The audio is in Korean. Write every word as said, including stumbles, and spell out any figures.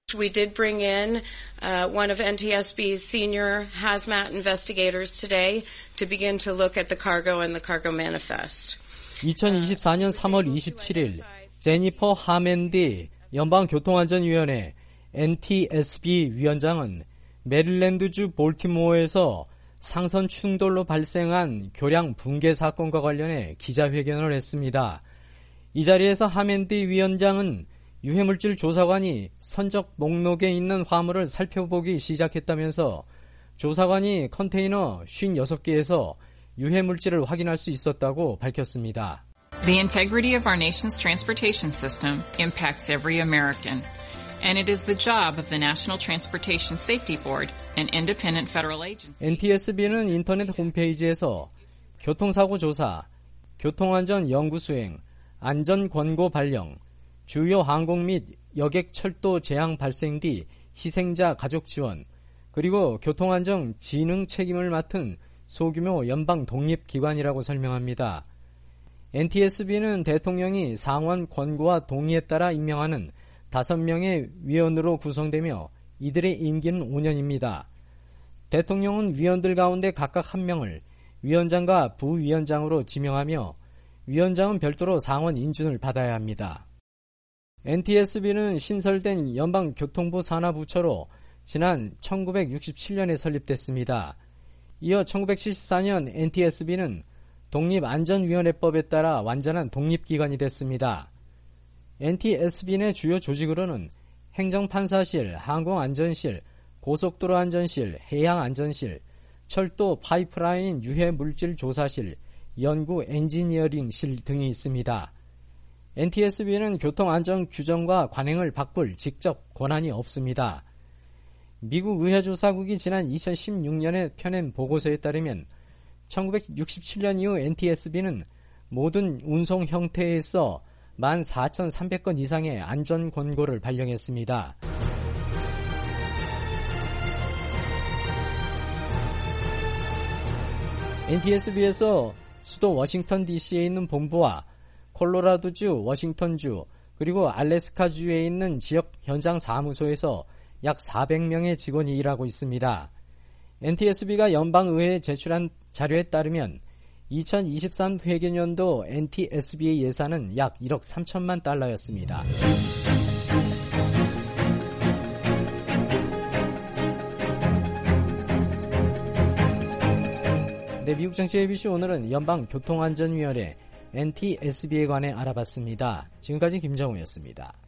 We did bring in uh, one of N T S B's senior hazmat investigators today to begin to look at the cargo and the cargo manifest. 이천이십사년 삼월 이십칠일 제니퍼 하멘디 연방교통안전위원회 엔 티 에스 비 위원장은 메릴랜드주 볼티모어에서 상선 충돌로 발생한 교량 붕괴 사건과 관련해 기자회견을 했습니다. 이 자리에서 하멘디 위원장은 유해물질 조사관이 선적 목록에 있는 화물을 살펴보기 시작했다면서 조사관이 컨테이너 오십육 개에서 유해물질을 확인할 수 있었다고 밝혔습니다. The integrity of our nation's transportation system impacts every American, and it is the job of the National Transportation Safety Board, an independent federal agency. 엔 티 에스 비는 인터넷 홈페이지에서 교통사고 조사, 교통안전 연구수행, 안전권고 발령, 주요 항공 및 여객 철도 재앙 발생 뒤 희생자 가족 지원, 그리고 교통안전 진흥 책임을 맡은 소규모 연방 독립기관이라고 설명합니다. 엔 티 에스 비는 대통령이 상원 권고와 동의에 따라 임명하는 다섯 명의 위원으로 구성되며 이들의 임기는 오 년입니다. 대통령은 위원들 가운데 각각 한 명을 위원장과 부위원장으로 지명하며 위원장은 별도로 상원 인준을 받아야 합니다. 엔 티 에스 비는 신설된 연방교통부 산하부처로 지난 천구백육십칠년에 설립됐습니다. 이어 천구백칠십사년 엔 티 에스 비는 독립안전위원회법에 따라 완전한 독립기관이 됐습니다. 엔 티 에스 비 내 주요 조직으로는 행정판사실, 항공안전실, 고속도로안전실, 해양안전실, 철도 파이프라인 유해물질 조사실, 연구 엔지니어링실 등이 있습니다. 엔 티 에스 비는 교통안전 규정과 관행을 바꿀 직접 권한이 없습니다. 미국 의회조사국이 지난 이천십육년에 펴낸 보고서에 따르면 천구백육십칠년 이후 엔 티 에스 비는 모든 운송 형태에서 만 사천삼백 건 이상의 안전 권고를 발령했습니다. 엔 티 에스 비에서 수도 워싱턴 디씨에 있는 본부와 콜로라도주, 워싱턴주, 그리고 알래스카주에 있는 지역 현장 사무소에서 약 사백 명의 직원이 일하고 있습니다. 엔 티 에스 비가 연방의회에 제출한 자료에 따르면 이천이십삼 회계년도 엔 티 에스 비의 예산은 약 일억 삼천만 달러였습니다. 네, 미국 정치 에이비씨 오늘은 연방교통안전위원회 엔 티 에스 비에 관해 알아봤습니다. 지금까지 김정우였습니다.